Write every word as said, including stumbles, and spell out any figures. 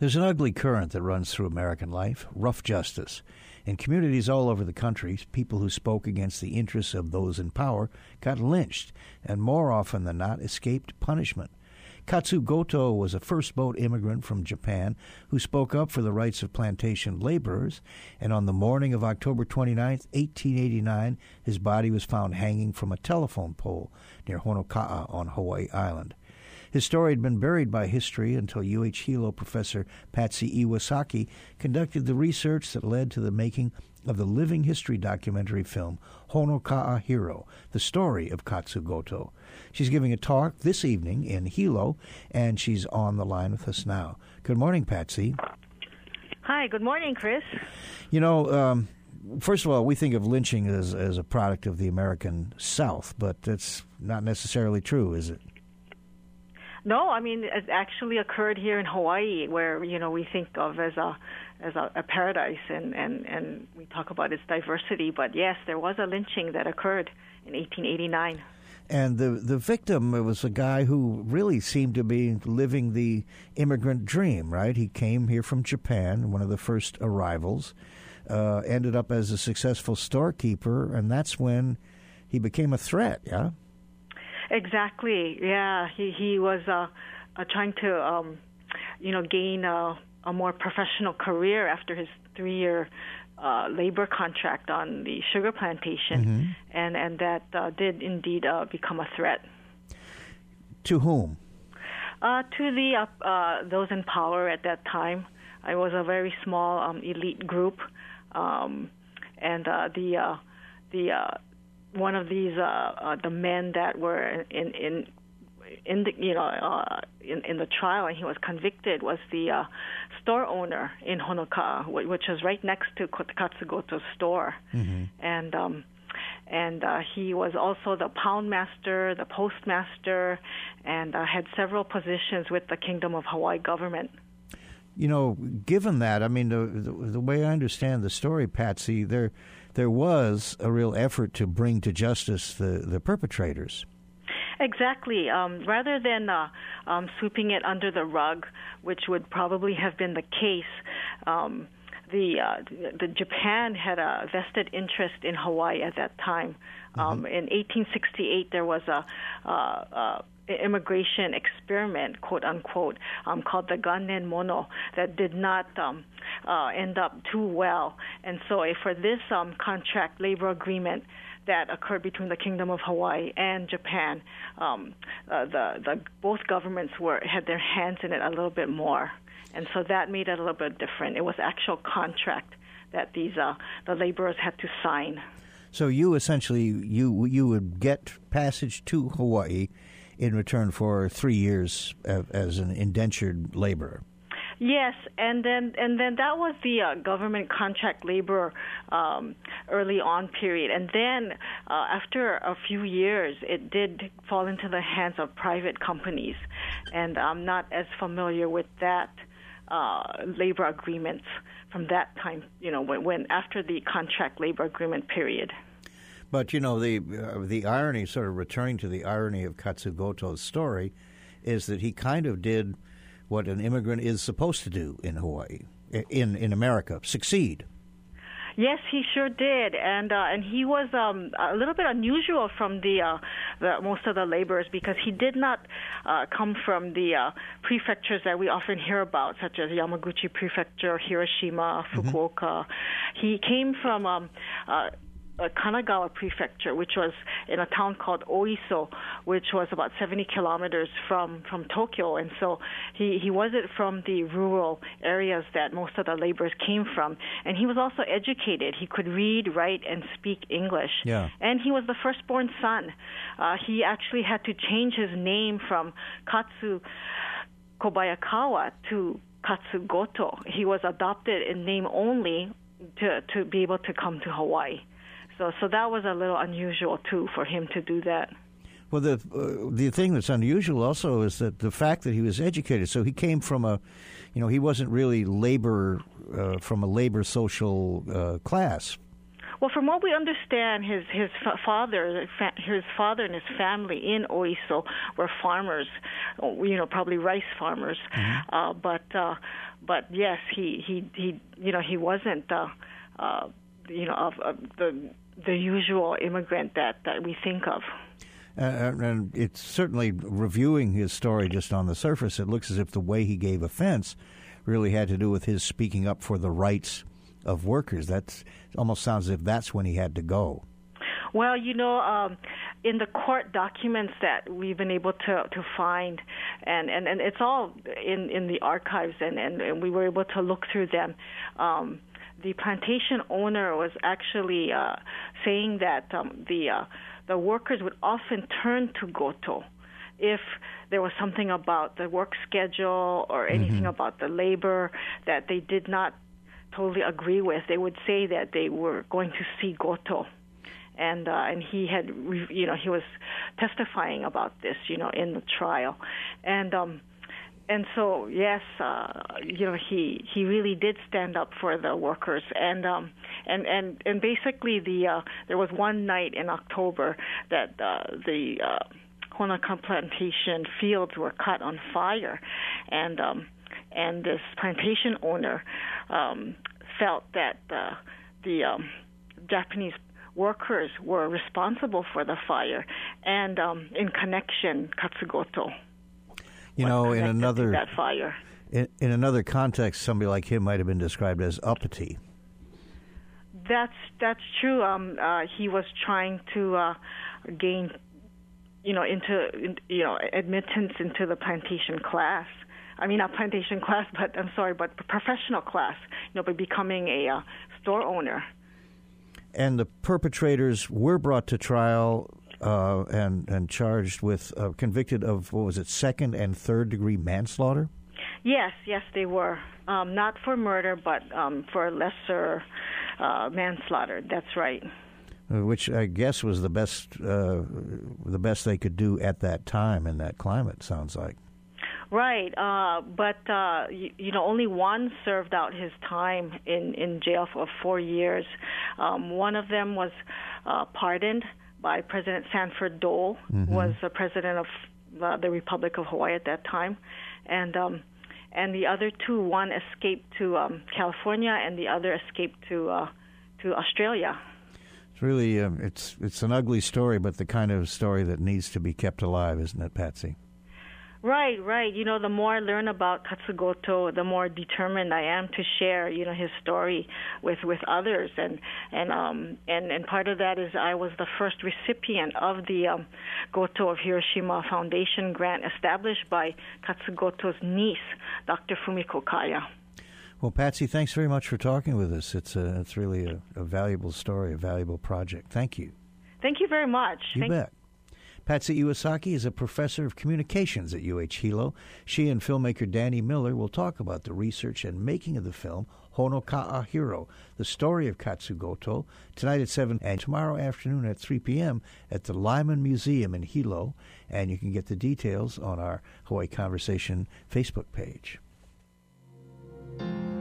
There's an ugly current that runs through American life, rough justice. In communities all over the country, people who spoke against the interests of those in power got lynched and more often than not escaped punishment. Katsu Goto was a first-boat immigrant from Japan who spoke up for the rights of plantation laborers, and on the morning of October twenty-ninth, eighteen eighty-nine, his body was found hanging from a telephone pole near Honoka'a on Hawaii Island. His story had been buried by history until U H Hilo professor Patsy Iwasaki conducted the research that led to the making of the living history documentary film Honoka'a Hero, the story of Katsu Goto. She's giving a talk this evening in Hilo, and she's on the line with us now. Good morning, Patsy. Hi, good morning, Chris. You know, um, first of all, we think of lynching as, as a product of the American South, but that's not necessarily true, is it? No, I mean, it actually occurred here in Hawaii, where, you know, we think of as a as a, a paradise, and, and, and we talk about its diversity. But yes, there was a lynching that occurred in eighteen eighty-nine. And the the victim was a guy who really seemed to be living the immigrant dream, right? He came here from Japan, one of the first arrivals, uh, ended up as a successful storekeeper, and that's when he became a threat, yeah? Exactly. Yeah, he he was uh, uh, trying to, um, you know, gain a, a more professional career after his three-year uh, labor contract on the sugar plantation, mm-hmm. and and that uh, did indeed uh, become a threat. To whom? Uh, to the uh, uh, those in power at that time. It was a very small um, elite group, um, and uh, the uh, the. Uh, One of these, uh, uh, the men that were in in in the you know uh, in in the trial, and he was convicted, was the uh, store owner in Honoka'a, which was right next to Katsu Goto's store, mm-hmm. and um, and uh, he was also the pound master, the postmaster, and uh, had several positions with the Kingdom of Hawaii government. You know, given that, I mean, the, the the way I understand the story, Patsy, there there was a real effort to bring to justice the, the perpetrators. Exactly. Um, rather than uh, um, sweeping it under the rug, which would probably have been the case, um, the uh, the Japan had a vested interest in Hawaii at that time. Um, mm-hmm. In eighteen sixty-eight, there was a uh, uh, immigration experiment, quote unquote, um, called the Gannen Mono, that did not um, uh, end up too well. And so, uh, for this um, contract labor agreement that occurred between the Kingdom of Hawaii and Japan, um, uh, the the both governments were had their hands in it a little bit more, and so that made it a little bit different. It was actual contract that these uh, the laborers had to sign. So you essentially you you would get passage to Hawaii in return for three years as an indentured laborer. Yes, and then and then that was the uh, government contract labor um, early on period, and then uh, after a few years, it did fall into the hands of private companies, and I'm not as familiar with that uh, labor agreements from that time. You know, when, when after the contract labor agreement period. But, you know, the uh, the irony, sort of returning to the irony of Katsu Goto's story, is that he kind of did what an immigrant is supposed to do in Hawaii, in in America, succeed. Yes, he sure did, and uh, and he was um, a little bit unusual from the, uh, the most of the laborers, because he did not uh, come from the uh, prefectures that we often hear about, such as Yamaguchi Prefecture, Hiroshima, Fukuoka. Mm-hmm. He came from um, uh, Uh, Kanagawa Prefecture, which was in a town called Oiso, which was about seventy kilometers from, from Tokyo. And so he, he wasn't from the rural areas that most of the laborers came from. And he was also educated. He could read, write, and speak English. Yeah. And he was the firstborn son. Uh, he actually had to change his name from Katsu Kobayakawa to Katsu Goto. He was adopted in name only to, to be able to come to Hawaii. So, so that was a little unusual too for him to do that. Well, the uh, the thing that's unusual also is that the fact that he was educated. So he came from a, you know, he wasn't really labor uh, from a labor social uh, class. Well, from what we understand, his his father, his father and his family in Oiso were farmers, you know, probably rice farmers. Mm-hmm. Uh, but uh, but yes, he, he he you know he wasn't uh, uh, you know of, of the the usual immigrant that, that we think of. Uh, and it's certainly, reviewing his story just on the surface, it looks as if the way he gave offense really had to do with his speaking up for the rights of workers. That almost sounds as if that's when he had to go. Well, you know, um, in the court documents that we've been able to, to find, and, and, and it's all in, in the archives, and, and, and we were able to look through them, um, the plantation owner was actually uh, saying that um, the uh, the workers would often turn to Goto if there was something about the work schedule or anything mm-hmm. about the labor that they did not totally agree with. They would say that they were going to see Goto. And uh, and he had, you know, he was testifying about this, you know, in the trial. And um, and so, yes, uh, you know, he he really did stand up for the workers. And um, and, and, and basically, the uh, there was one night in October that uh, the uh, Honoka plantation fields were caught on fire. And, um, and this plantation owner um, felt that uh, the um, Japanese workers were responsible for the fire, and um, in connection, Katsugoto. You know, in another that fire. In, in another context, somebody like him might have been described as uppity. That's that's true. Um, uh, he was trying to uh, gain, you know, into in, you know admittance into the plantation class. I mean, not plantation class, but I'm sorry, but professional class. You know, by becoming a uh, store owner. And the perpetrators were brought to trial uh, and and charged with, uh, convicted of, what was it, second and third degree manslaughter? Yes, yes, they were. Um, not for murder, but um, for lesser uh, manslaughter. That's right. Which I guess was the best, uh, the best they could do at that time in that climate. Sounds like. Right, uh, but uh, you, you know, only one served out his time in, in jail for four years. Um, one of them was uh, pardoned by President Sanford Dole, mm-hmm. who was the president of uh, the Republic of Hawaii at that time, and um, and the other two, one escaped to um, California, and the other escaped to uh, to Australia. It's really um, it's it's an ugly story, but the kind of story that needs to be kept alive, isn't it, Patsy? Right, right. You know, the more I learn about Katsugoto, the more determined I am to share, you know, his story with, with others. And and um and, and part of that is I was the first recipient of the um, Goto of Hiroshima Foundation grant established by Katsugoto's niece, Doctor Fumiko Kaya. Well, Patsy, thanks very much for talking with us. It's a, it's really a, a valuable story, a valuable project. Thank you. Thank you very much. You Thank bet. Patsy Iwasaki is a professor of communications at U H Hilo. She and filmmaker Danny Miller will talk about the research and making of the film Honoka'a Hero, the story of Katsugoto, tonight at seven and tomorrow afternoon at three p.m. at the Lyman Museum in Hilo. And you can get the details on our Hawaii Conversation Facebook page.